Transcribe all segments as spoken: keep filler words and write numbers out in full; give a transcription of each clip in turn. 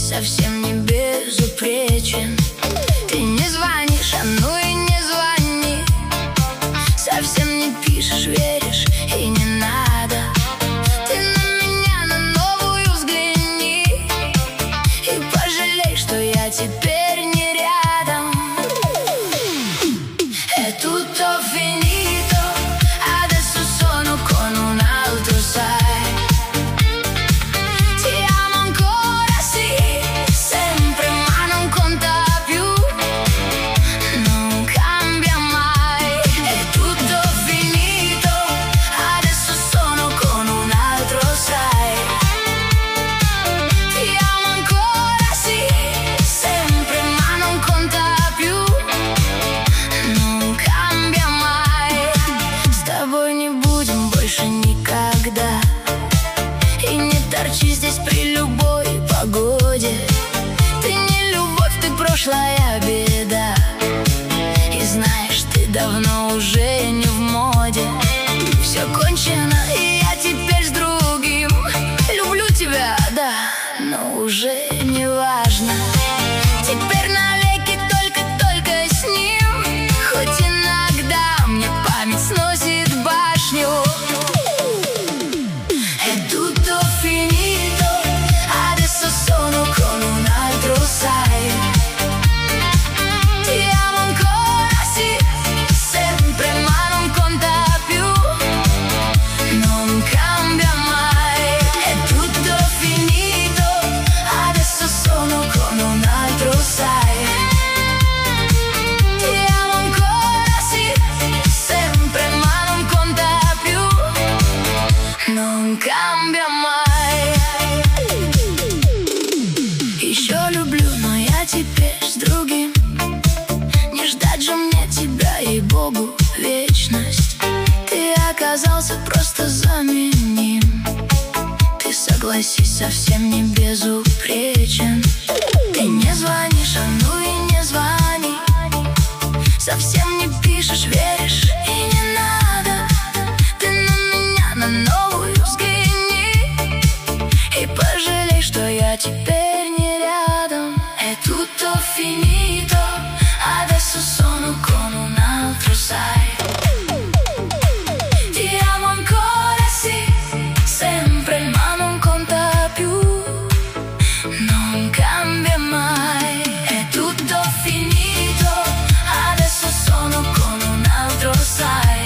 совсем не безупречен. Ты не звонишь, а ну и не звони. Совсем не пишешь, веришь, и не надо. Ты на меня на новую взгляни и пожалей, что я теперь не рядом. È tutto finito, adesso sono con un altro, sai. Ti amo ancora, sì, sempre, ma non conta più, non cambia mai. È tutto finito, adesso sono con un altro, sai. Ti amo ancora, sì, sempre, ma non conta più, non cambia mai. С тобой не будем больше никогда, и не торчи здесь при любой погоде. Ты не любовь, ты прошлая беда, и знаешь, ты давно уже не в моде. Все кончено, и я теперь с другим. Люблю тебя, да, но уже не важно. Теперь навеки только-только с ним, хоть иногда мне память сносит башню. È tutto finito, adesso sono con un altro, sai. Ti amo ancora, sì, sempre, ma non conta più, non cambia mai. È tutto finito, adesso sono con un altro, sai. Ti amo ancora, sì, sempre, ma non conta più, non cambia mai. Еще люблю, но я теперь с другим. Не ждать же мне тебя, ей-богу, вечность. Ты оказался просто заменим. Ты, согласись, совсем не безупречен. Ты не звонишь, а ну и не звони. Совсем не пишешь, веришь, и не надо. Ты на меня на новую взгляни и пожалей, что я теперь не рядом. È tutto finito, adesso sono con un altro, sai. Ti amo ancora, sì, sempre, ma non conta più, non cambia mai. È tutto finito, adesso sono con un altro, sai.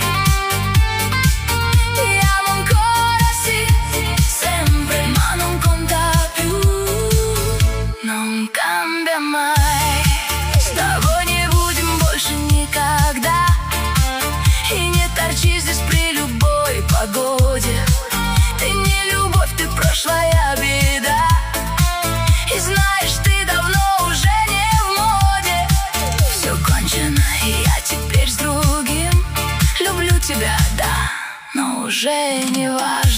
Ti amo ancora, sì, sempre, ma non conta più, non cambia mai. С тобой не будем больше никогда, и не торчи здесь при любой погоде. Ты не любовь, ты прошлая беда, и знаешь, ты давно уже не в моде. Все кончено, и я теперь с другим. Люблю тебя, да, но уже не важно.